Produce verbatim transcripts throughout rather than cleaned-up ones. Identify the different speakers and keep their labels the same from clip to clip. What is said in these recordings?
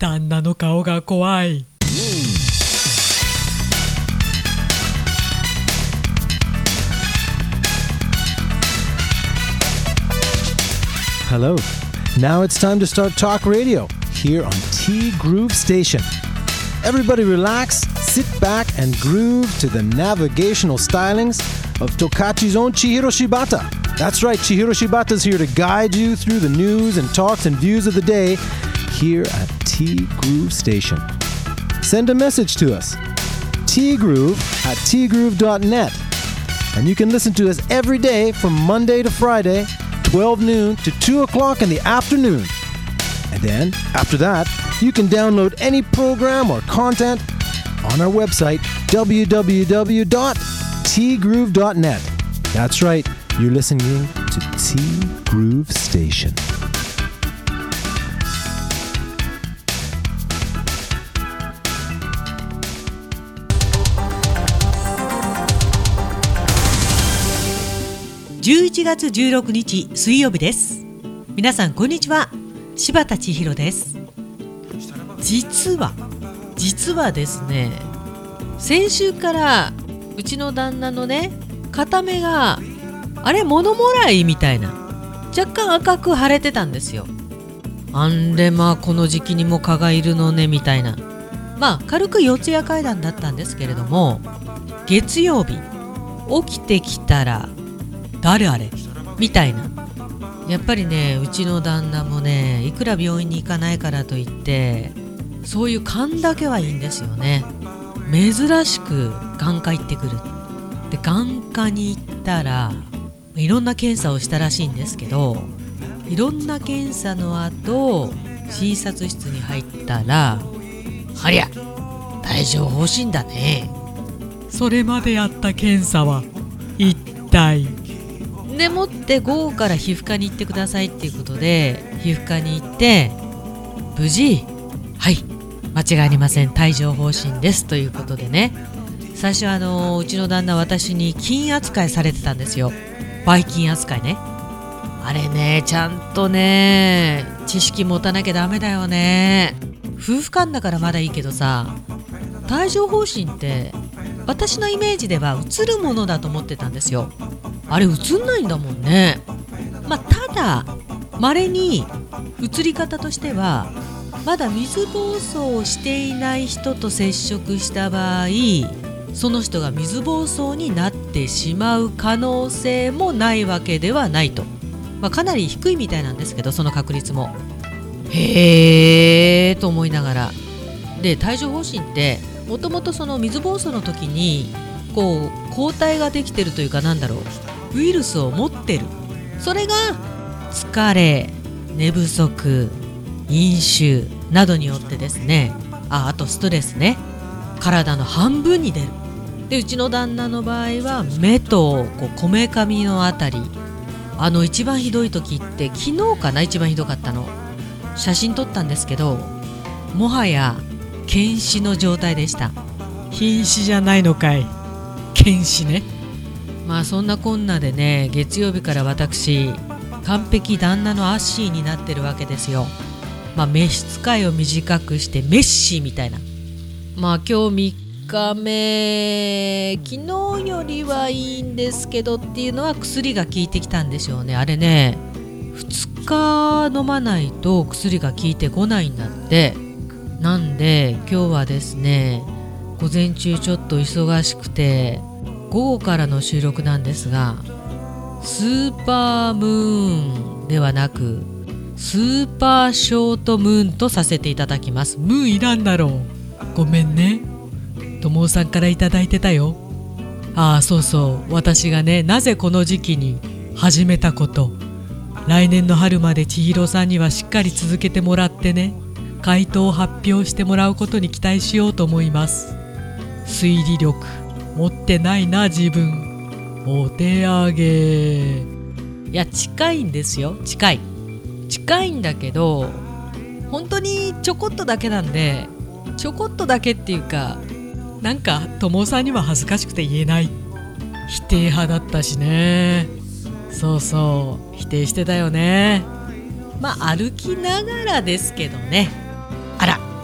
Speaker 1: 旦那の顔が怖い。
Speaker 2: Hello. Now it's time to start Talk Radio here on T Groove Station. Everybody relax, sit back, and groove to the navigational stylings of Tokachi's own Chihiro Shibata. That's right, Chihiro Shibata's here to guide you through the news and talks and views of the day here at T Groove Station. Send a message to us, tgroove at tgroove dot net. And you can listen to us every day from Monday to Friday, twelve noon to two o'clock in the afternoon. And then, after that, you can download any program or content on our website, w w w dot t groove dot net. That's right, you're listening to T Groove Station.
Speaker 1: じゅういちがつじゅうろくにち水曜日です。皆さんこんにちは、柴田千尋です。実は実はですね、先週からうちの旦那のね、片目があれ物もらいみたいな、若干赤く腫れてたんですよ。あんでまあこの時期にも蚊がいるのねみたいな、まあ軽く四谷階段だったんですけれども、月曜日起きてきたら誰あれみたいな。やっぱりね、うちの旦那もね、いくら病院に行かないからといってそういう勘だけはいいんですよね。珍しく眼科行ってくる。で眼科に行ったらいろんな検査をしたらしいんですけど、いろんな検査の後診察室に入ったら、ありゃ帯状疱疹だね。それまでやった検査は一体でもって午後から皮膚科に行ってくださいっていうことで皮膚科に行って、無事はい間違いありません、帯状疱疹ですということでね。最初はあのうちの旦那私に菌扱いされてたんですよ。ばい菌扱いね。あれね、ちゃんとね知識持たなきゃダメだよね。夫婦間だからまだいいけどさ、帯状疱疹って私のイメージではうつるものだと思ってたんですよ。あれうつんないんだもんね。まあただ稀にうつり方としては、まだ水疱瘡をしていない人と接触した場合、その人が水疱瘡になってしまう可能性もないわけではないと、まあ、かなり低いみたいなんですけど、その確率もへーと思いながら。で帯状疱疹ってもともとその水疱瘡の時にこう抗体ができてるというか、なんだろう、ウイルスを持ってる。それが疲れ、寝不足、飲酒などによってですね、あ、あとストレスね、体の半分に出る。でうちの旦那の場合は目とこうこめかみのあたり、あの一番ひどい時って昨日かな、一番ひどかったの。写真撮ったんですけど、もはや検視の状態でした。瀕死じゃないのかい、検視ね。まあそんなこんなでね、月曜日から私完璧旦那のアッシーになってるわけですよ。まあ召使いを短くしてメッシーみたいな。まあ今日みっかめ、昨日よりはいいんですけどっていうのは薬が効いてきたんでしょうね。あれね、ふつか飲まないと薬が効いてこないんだって。なんで今日はですね、午前中ちょっと忙しくて午後からの収録なんですが、スーパームーンではなくスーパーショートムーンとさせていただきます。ムーンいらんだろう、ごめんね。ともおさんからいただいてたよ。ああそうそう、私がね、なぜこの時期に始めたこと、来年の春まで千尋さんにはしっかり続けてもらってね、回答を発表してもらうことに期待しようと思います。推理力持ってないな自分。お手上げ。いや近いんですよ、近い近いんだけど、本当にちょこっとだけなんで、ちょこっとだけっていうか、なんか友さんには恥ずかしくて言えない。否定派だったしね。そうそう否定してたよね。まあ歩きながらですけどね。あら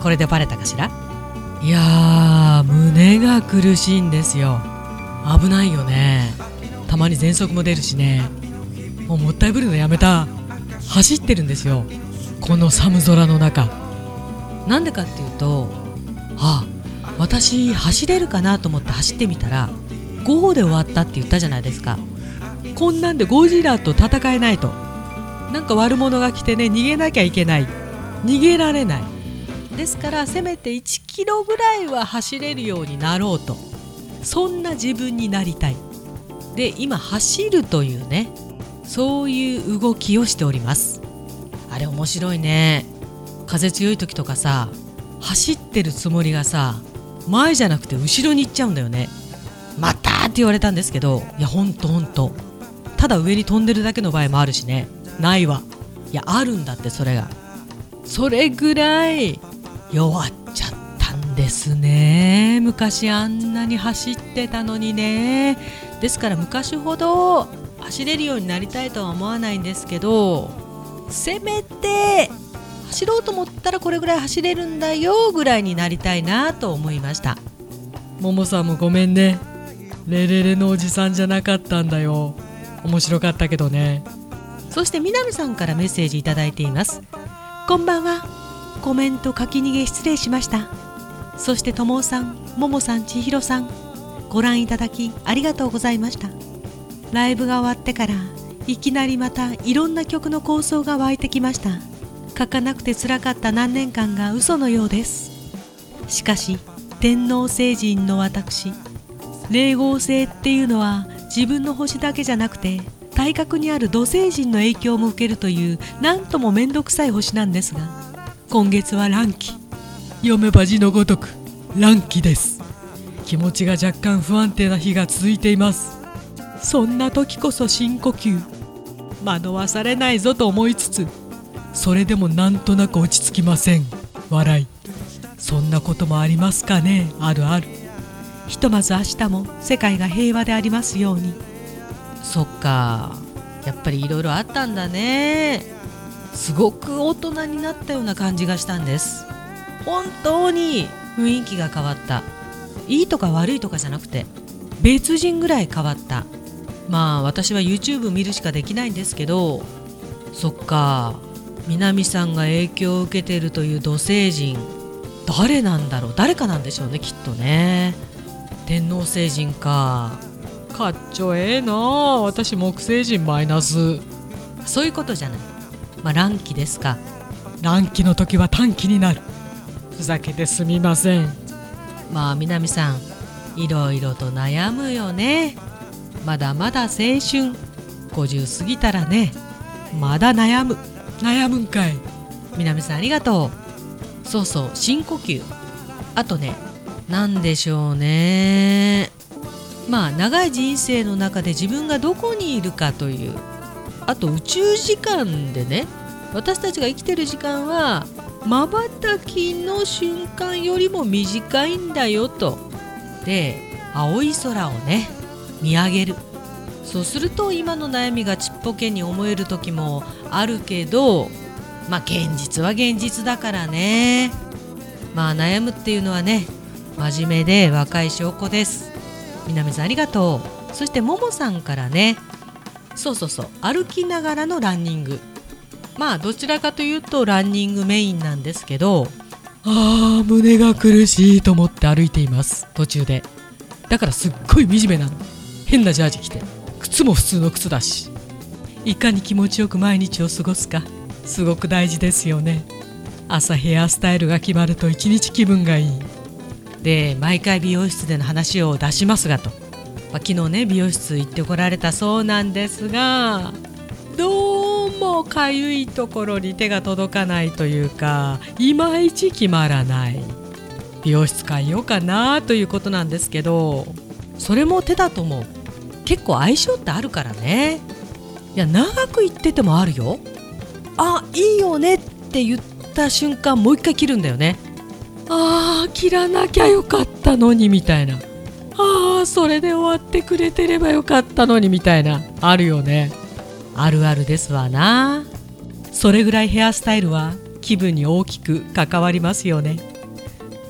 Speaker 1: これでバレたかしら。いやー、胸が苦しいんですよ。危ないよね。たまに喘息も出るしね。もうもったいぶるのやめた。走ってるんですよ、この寒空の中。なんでかっていうと、あ、私走れるかなと思って走ってみたらごほで終わったって言ったじゃないですか。こんなんでゴジラと戦えないと。なんか悪者が来てね、逃げなきゃいけない。逃げられない。ですからせめていちキロぐらいは走れるようになろうと、そんな自分になりたい。で、今走るというね、そういう動きをしております。あれ面白いね。風強い時とかさ、走ってるつもりがさ、前じゃなくて後ろに行っちゃうんだよね。またーって言われたんですけど、いやほんとほんと、ただ上に飛んでるだけの場合もあるしね。ないわ。いやあるんだって。それがそれぐらい弱っちゃったんですね。昔あんなに走ってたのにね。ですから昔ほど走れるようになりたいとは思わないんですけど、せめて走ろうと思ったらこれぐらい走れるんだよぐらいになりたいなと思いました。ももさんもごめんね。レレレのおじさんじゃなかったんだよ。面白かったけどね。そして南さんからメッセージいただいています。こんばんは。コメント書き逃げ失礼しました。そしてともさん、ももさん、ちひろさん、ご覧いただきありがとうございました。ライブが終わってからいきなりまたいろんな曲の構想が湧いてきました。書かなくて辛かった何年間が嘘のようです。しかし天王星人の私、霊合星っていうのは自分の星だけじゃなくて対角にある土星人の影響も受けるというなんともめんどくさい星なんですが、今月は乱気、読めば字のごとく乱気です。気持ちが若干不安定な日が続いています。そんな時こそ深呼吸、惑わされないぞと思いつつ、それでもなんとなく落ち着きません。笑い。そんなこともありますかね。あるある。ひとまず明日も世界が平和でありますように。そっか、やっぱりいろいろあったんだね。すごく大人になったような感じがしたんです。本当に雰囲気が変わった。いいとか悪いとかじゃなくて別人ぐらい変わった。まあ私は YouTube 見るしかできないんですけど、そっか、南さんが影響を受けているという土星人、誰なんだろう。誰かなんでしょうね、きっとね。天王星人か。かっちょええな。私木星人マイナス。そういうことじゃない。まあ乱気ですか。乱気の時は短気になる。ふざけてすみません。まあ南さん、いろいろと悩むよね。まだまだ青春、ごじゅう過ぎたらね、まだ悩む。悩むんかい。南さんありがとう。そうそう、深呼吸。あとね、なんでしょうね。まあ長い人生の中で自分がどこにいるかという、あと宇宙時間でね、私たちが生きてる時間はまばたきの瞬間よりも短いんだよと。で、青い空をね見上げる。そうすると今の悩みがちっぽけに思える時もあるけど、まあ現実は現実だからね。まあ悩むっていうのはね、真面目で若い証拠です。南さんありがとう。そしてももさんからね、そうそうそう、歩きながらのランニング。まあどちらかというとランニングメインなんですけど、あー胸が苦しいと思って歩いています、途中で。だからすっごい惨めなの。変なジャージ着て、靴も普通の靴だし。いかに気持ちよく毎日を過ごすか、すごく大事ですよね。朝ヘアスタイルが決まると一日気分がいい。で、毎回美容室での話を出しますがと、まあ、昨日ね美容室行ってこられたそうなんですが、どうもかゆいところに手が届かないというか、いまいち決まらない。美容室変えようかなということなんですけど、それも手だと思う。結構相性ってあるからね。いや長く行っててもあるよ。あ、いいよねって言った瞬間もう一回切るんだよね。あー切らなきゃよかったのにみたいな、あーそれで終わってくれてればよかったのにみたいな、あるよね。あるあるですわな。それぐらいヘアスタイルは気分に大きく関わりますよね。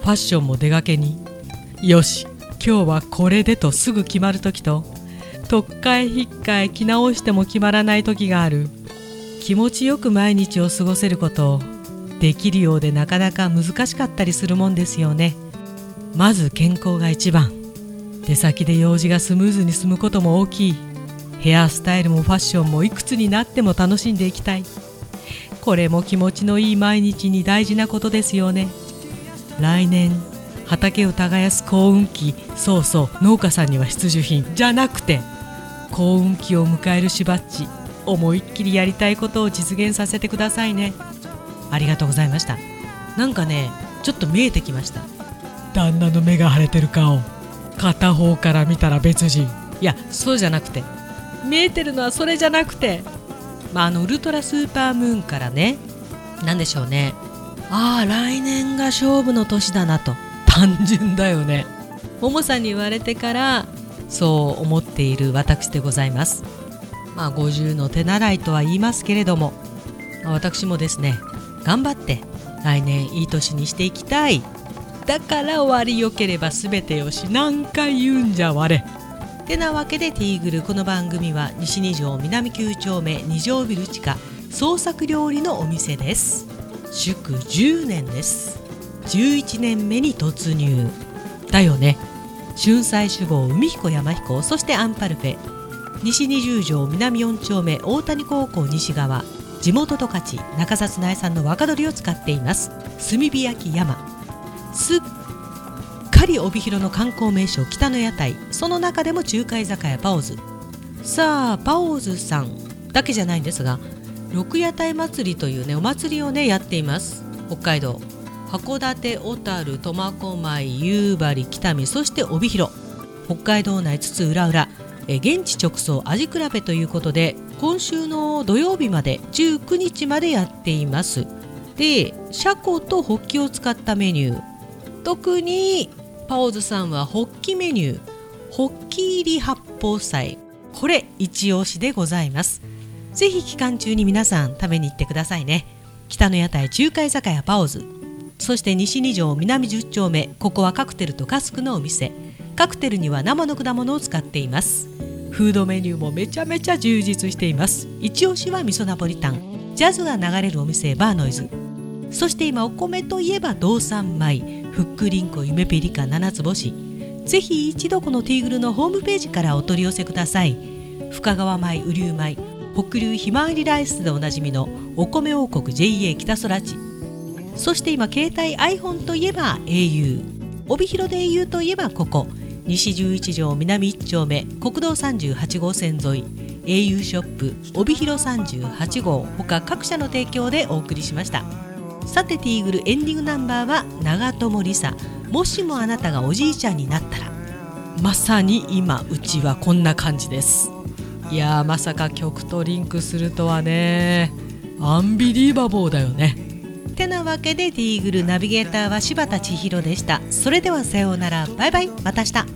Speaker 1: ファッションも出がけに、よし今日はこれでとすぐ決まる時と、とっかえひっかえ着直しても決まらない時がある。気持ちよく毎日を過ごせることできるようでなかなか難しかったりするもんですよね。まず健康が一番。出先で用事がスムーズに進むことも大きい。ヘアスタイルもファッションもいくつになっても楽しんでいきたい。これも気持ちのいい毎日に大事なことですよね。来年畑を耕す幸運期、そうそう農家さんには必需品じゃなくて幸運期を迎えるしばっち、思いっきりやりたいことを実現させてくださいね。ありがとうございました。なんかねちょっと見えてきました。旦那の目が腫れてる顔、片方から見たら別人。いやそうじゃなくて、見えてるのはそれじゃなくて、まあ、あのウルトラスーパームーンからね、なんでしょうね、ああ来年が勝負の年だなと。単純だよね。ももさんに言われてからそう思っている私でございます。まあごじゅうの手習いとは言いますけれども、まあ、私もですね頑張って来年いい年にしていきたい。だから終わりよければすべてよし、何回言うんじゃ我てなわけでティーグル、この番組は西に条南きゅう丁目に条ビル地下創作料理のお店です。祝じゅうねんです。じゅういちねんめに突入だよね。春菜酒坊海彦山彦、そしてアンパルフェ、西にじゅう条南よん丁目大谷高校西側、地元十勝中札苗産の若鶏を使っています。炭火焼き山、すっかり帯広の観光名所北の屋台、その中でも中華居酒屋パオズ。さあパオズさんだけじゃないんですが、六屋台祭りというねお祭りをねやっています。北海道函館、小樽、苫小牧、夕張、北見、そして帯広、北海道内津々浦々、え現地直送味比べということで、今週の土曜日までじゅうくにちまでやっています。でシャコとホッキを使ったメニュー、特にパオズさんはホッキメニュー、ホッキ入り八宝菜、これ一押しでございます。ぜひ期間中に皆さん食べに行ってくださいね。北の屋台中華居酒屋パオズ、そして西に条南じゅう丁目、ここはカクテルとカスクのお店。カクテルには生の果物を使っています。フードメニューもめちゃめちゃ充実しています。一押しは味噌ナポリタン、ジャズが流れるお店バーノイズ、そして今お米といえば道産米、ふっくりんこ夢ピリカ七つ星。ぜひ一度このティーグルのホームページからお取り寄せください。深川米、雨竜米、北流ひまわりライスでおなじみのお米王国 ジェイエー 北空地、そして今携帯 iPhone といえば エーユー、 帯広で エーユー といえばここ西じゅういち条南いち丁目国道さんじゅうはち号線沿い エーユー ショップ帯広さんじゅうはち号他各社の提供でお送りしました。さてティーグルエンディングナンバーは長友りさ、もしもあなたがおじいちゃんになったら。まさに今うちはこんな感じです。いやーまさか曲とリンクするとはね、アンビリーバボーだよね。てなわけでティーグルナビゲーターは柴田千尋でした。それではさようなら、バイバイ、また明日。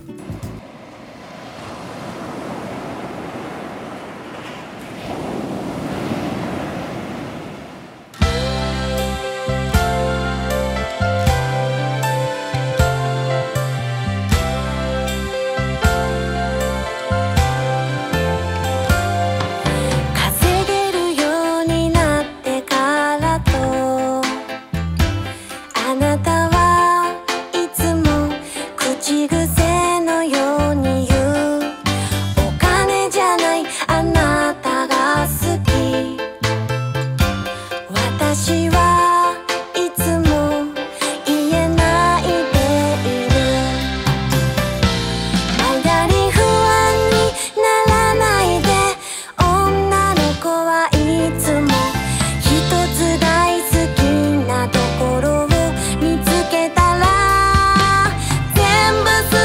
Speaker 3: 全部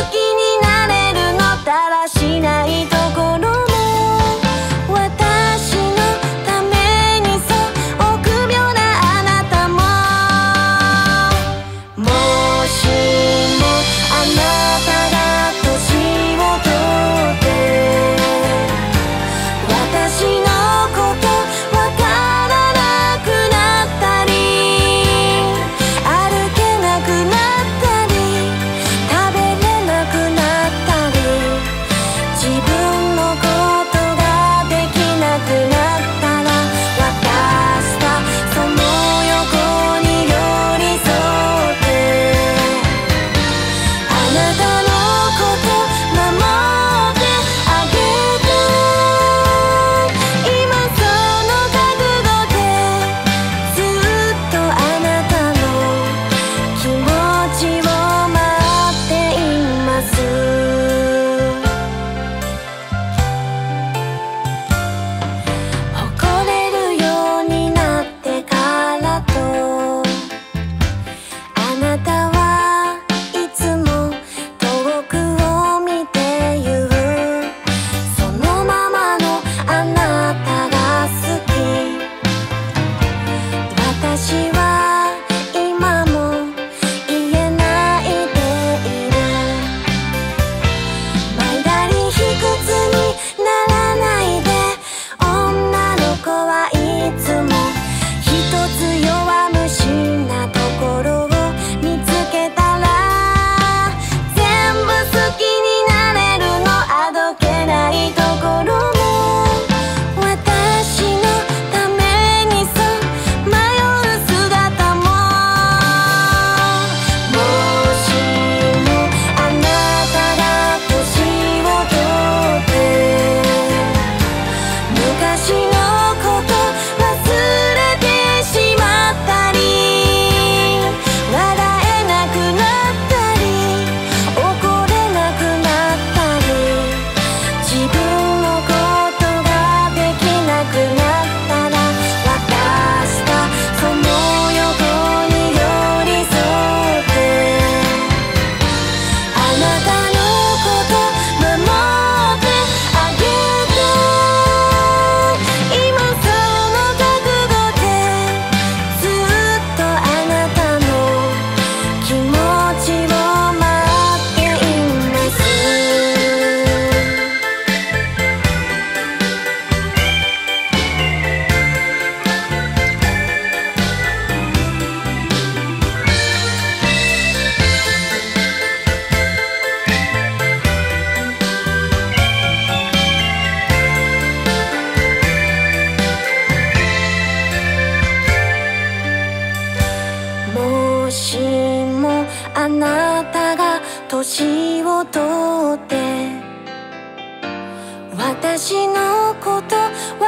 Speaker 3: あなたが年を取って私のこと